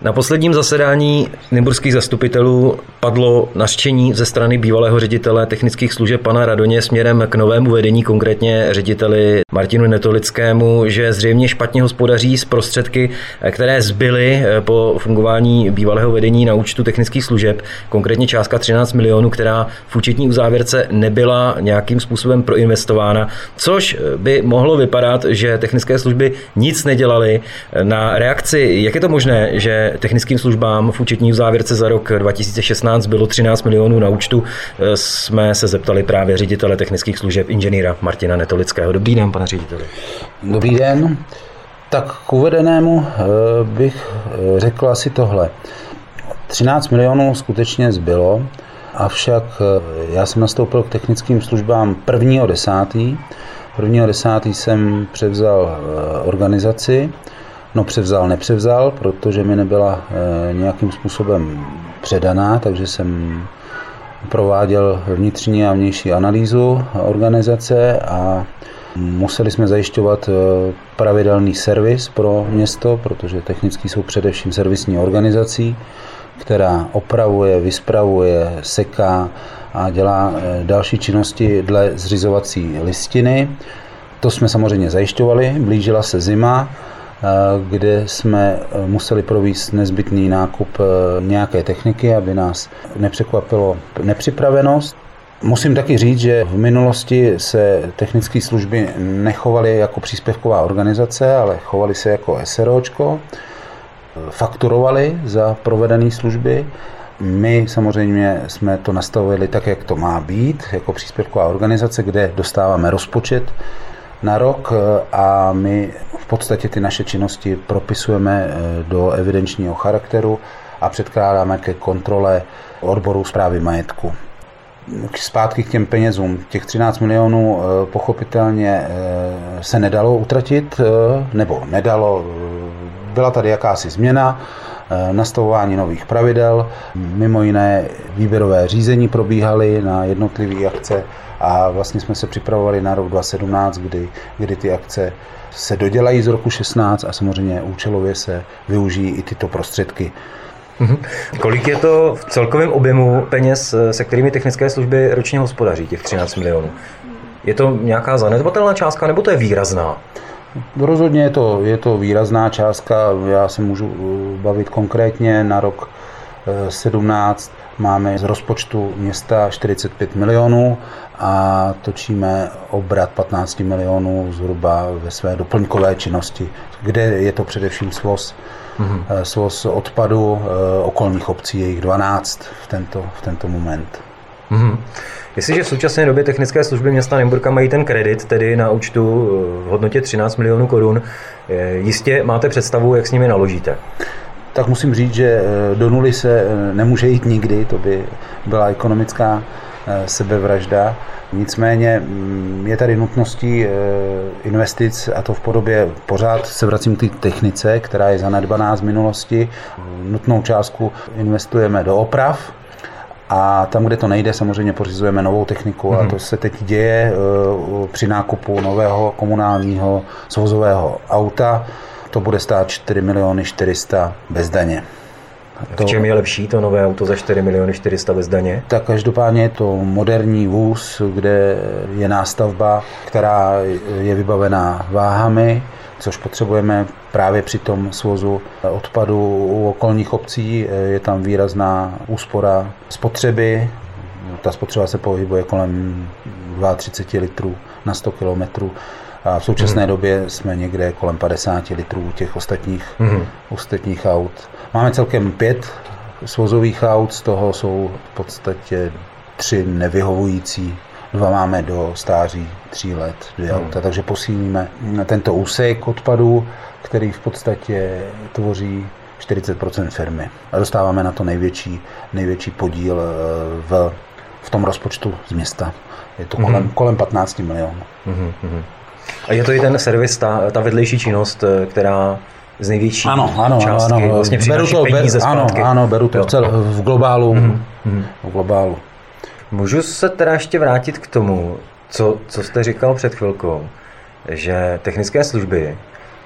Na posledním zasedání nymburských zastupitelů padlo nařčení ze strany bývalého ředitele technických služeb pana Radoně směrem k novému vedení, konkrétně řediteli Martinu Netolickému, že zřejmě špatně hospodaří s prostředky, které zbyly po fungování bývalého vedení na účtu technických služeb, konkrétně částka 13 milionů, která v účetní uzávěrce nebyla nějakým způsobem proinvestována, což by mohlo vypadat, že technické služby nic nedělaly. Na reakci, jak je to možné, že technickým službám v účetní uzávěrce za rok 2016 bylo 13 milionů na účtu, jsme se zeptali právě ředitele technických služeb inženýra Martina Netolického. Dobrý den, pane řediteli. Dobrý den. Tak k uvedenému bych řekl asi tohle. 13 milionů skutečně zbylo, avšak já jsem nastoupil k technickým službám 1.10. 1.10. jsem převzal organizaci. Nepřevzal, protože mi nebyla nějakým způsobem předaná, takže jsem prováděl vnitřní a vnější analýzu organizace a museli jsme zajišťovat pravidelný servis pro město, protože technický jsou především servisní organizací, která opravuje, vyspravuje, seká a dělá další činnosti dle zřizovací listiny. To jsme samozřejmě zajišťovali, blížila se zima, kde jsme museli provést nezbytný nákup nějaké techniky, aby nás nepřekvapilo nepřipravenost. Musím taky říct, že v minulosti se technické služby nechovaly jako příspěvková organizace, ale chovaly se jako SROčko, fakturovali za provedené služby. My samozřejmě jsme to nastavili tak, jak to má být, jako příspěvková organizace, kde dostáváme rozpočet na rok a my v podstatě ty naše činnosti propisujeme do evidenčního charakteru a předkládáme ke kontrole odboru správy majetku. Zpátky k těm penězům. Těch 13 milionů pochopitelně se nedalo utratit, nebo nedalo. Byla tady jakási změna, nastavování nových pravidel, mimo jiné výběrové řízení probíhaly na jednotlivé akce a vlastně jsme se připravovali na rok 2017, kdy ty akce se dodělají z roku 16 a samozřejmě účelově se využijí i tyto prostředky. Kolik je to v celkovém objemu peněz, se kterými technické služby ročně hospodaří, těch 13 milionů? Je to nějaká zanedbatelná částka, nebo to je výrazná? Rozhodně je to výrazná částka. Já se můžu bavit konkrétně na rok 17. Máme z rozpočtu města 45 milionů a točíme obrat 15 milionů zhruba ve své doplňkové činnosti, kde je to především svoz odpadu okolních obcí, je jich 12 v tento moment. Jestliže v současné době technické služby města Nymburka mají ten kredit, tedy na účtu v hodnotě 13 milionů korun, jistě máte představu, jak s nimi naložíte? Tak musím říct, že do nuly se nemůže jít nikdy, to by byla ekonomická sebevražda. Nicméně je tady nutností investic, a to v podobě, pořád se vracím k té technice, která je zanedbaná z minulosti. Nutnou částku investujeme do oprav a tam, kde to nejde, samozřejmě pořizujeme novou techniku a to se teď děje při nákupu nového komunálního svozového auta. To bude stát 4 miliony 400 bez daně. V čem je lepší to nové auto za 4 miliony 400 bez daně? Tak každopádně je to moderní vůz, kde je nástavba, která je vybavená váhami, což potřebujeme právě při tom svozu odpadu u okolních obcí. Je tam výrazná úspora spotřeby. Ta spotřeba se pohybuje kolem 32 litrů na 100 kilometrů. A v současné době jsme někde kolem 50 litrů těch ostatních aut. Máme celkem 5 svozových aut, z toho jsou v podstatě 3 nevyhovující. 2 máme do stáří 3 let, 2 auta, takže posílíme tento úsek odpadů, který v podstatě tvoří 40% firmy. A dostáváme na to největší podíl v tom rozpočtu z města. Je to kolem 15 milionů. A je to i ten servis, ta vedlejší činnost, která z největší částky vlastně přináší peníze zpátky. Ano, beru to v globálu. V globálu. Můžu se teda ještě vrátit k tomu, co jste říkal před chvilkou, že technické služby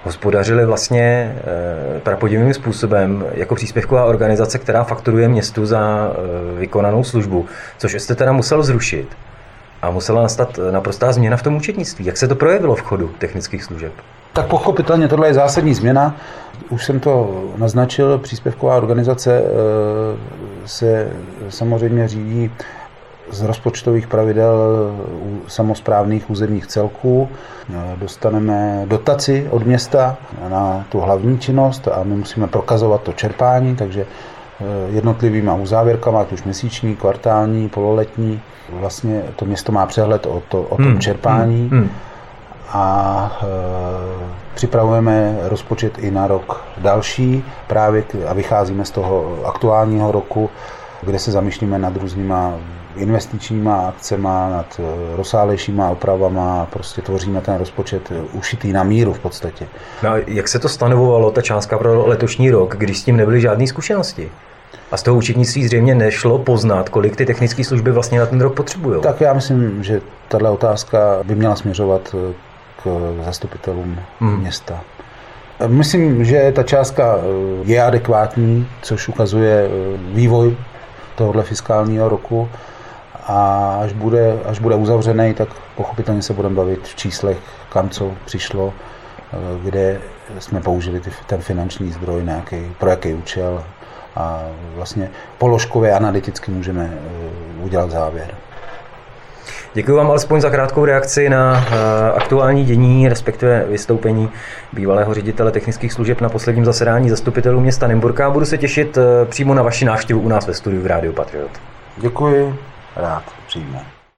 hospodařili vlastně prapodivným způsobem jako příspěvková organizace, která fakturuje městu za vykonanou službu, což jste teda musel zrušit. A musela nastat naprostá změna v tom účetnictví. Jak se to projevilo v chodu technických služeb? Tak pochopitelně tohle je zásadní změna. Už jsem to naznačil, příspěvková organizace se samozřejmě řídí z rozpočtových pravidel samosprávných územních celků. Dostaneme dotaci od města na tu hlavní činnost a my musíme prokazovat to čerpání, takže jednotlivýma uzávěrkama, ať už měsíční, kvartální, pololetní. Vlastně to město má přehled o tom čerpání a připravujeme rozpočet i na rok další právě a vycházíme z toho aktuálního roku, kde se zamýšlíme nad různýma investičníma akcema, nad rozsáhlejšíma opravama a prostě tvoříme ten rozpočet ušitý na míru v podstatě. No a jak se to stanovovalo, ta částka pro letošní rok, když s tím nebyly žádné zkušenosti? A z toho účetnictví zřejmě nešlo poznat, kolik ty technické služby vlastně na ten rok potřebují. Tak já myslím, že tato otázka by měla směřovat k zastupitelům města. Myslím, že ta částka je adekvátní, což ukazuje vývoj tohoto fiskálního roku. A až bude uzavřený, tak pochopitelně se budeme bavit v číslech, kam co přišlo, kde jsme použili ten finanční zdroj, pro jaký účel. A vlastně položkově analyticky můžeme udělat závěr. Děkuji vám alespoň za krátkou reakci na aktuální dění, respektive vystoupení bývalého ředitele technických služeb na posledním zasedání zastupitelů města Nymburka. Budu se těšit přímo na vaši návštěvu u nás ve studiu v Rádiu Patriot. Děkuji, rád přijmu.